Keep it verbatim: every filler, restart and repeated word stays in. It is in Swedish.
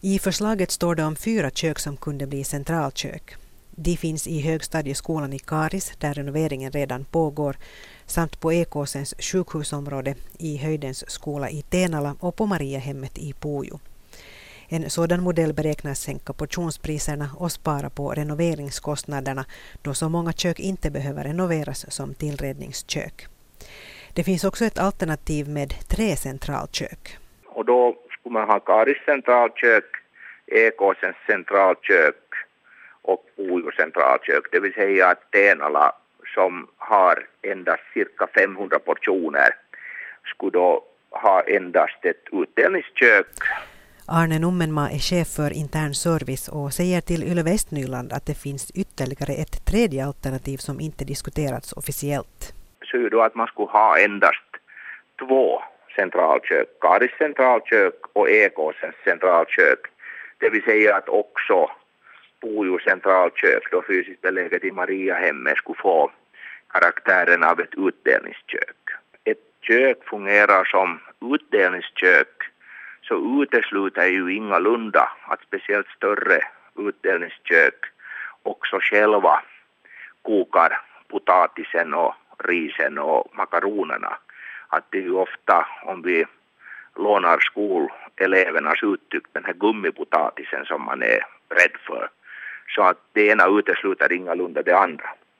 I förslaget står det om fyra kök som kunde bli centralkök. De finns i högstadieskolan i Karis där renoveringen redan pågår samt på Ekåsens sjukhusområde, i Höjdens skola i Tenala och på Mariahemmet i Pujo. En sådan modell beräknas sänka portionspriserna och spara på renoveringskostnaderna då så många kök inte behöver renoveras som tillredningskök. Det finns också ett alternativ med tre centralkök. Och då skulle man ha Karis centralkök, Ekåsens centralkök och Pujo centralkök. Det vill säga att Tenala som har endast cirka femhundra portioner skulle då ha endast ett utdelningskök. Arne Nummenmaa är chef för intern service och säger till Yle Västnyland att det finns ytterligare ett tredje alternativ som inte diskuterats officiellt. Så är då att man skulle ha endast två centralkök, Karis centralkök och Ekåsens centralkök. Det vill säga att också Pujo centralkök, då fysiskt beläget i Mariahemmet, skulle få karaktären av ett utdelningskök. Ett kök fungerar som utdelningskök, så utesluter ju ingalunda att speciellt större utdelningskök också själva kokar potatisen och risen och makaronerna. Att det är ju ofta, om vi lånar skolelevernas uttryck, den här gummipotatisen som man är rädd för. Så att det ena utesluter ingalunda det andra.